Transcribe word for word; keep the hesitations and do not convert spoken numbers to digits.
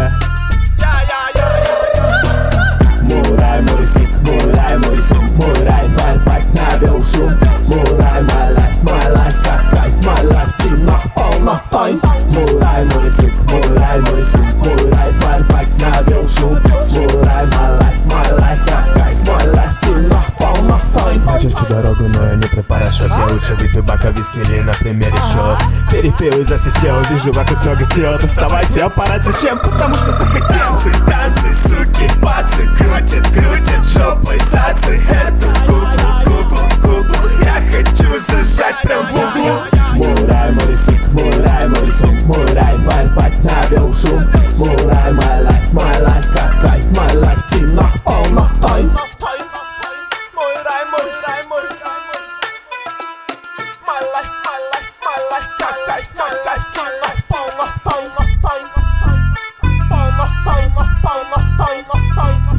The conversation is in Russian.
yeah. Мурай, мой фиг, мурай, мой фиг, мурай, вай, вай, навел шум. Мурай, my life, my life, как кайф, my life, тима, полна тайм. Мурай, мой фиг, мурай, мой фиг, мурай, вай, вай, навел шум. Мурай, my life, my life, как кайф, my life, тима, полна тайм. Очерчу дорогу, но я не про парашют. Я лучше выпью бака виски или на примере счет. Перепил и засвистел, вижу вокруг много тел. Доставайте аппарат, зачем? Потому что захотел. Танцы, суки, пацы, крутит, крутит жопой цацы. Эту куклу, куклу, куклу я хочу зажать прям в углу. Мурай, мой фиг, мурай, мой фиг, мурай, вай, вай, навел шум. Мурай, my life, my life, как кайф, my life, тима, полна тайм. Мурай, мурай, мурай, my life, my life, my life, как кайф, my life, тима, полна тайм, полна тайм, полна тайм, полна тайм.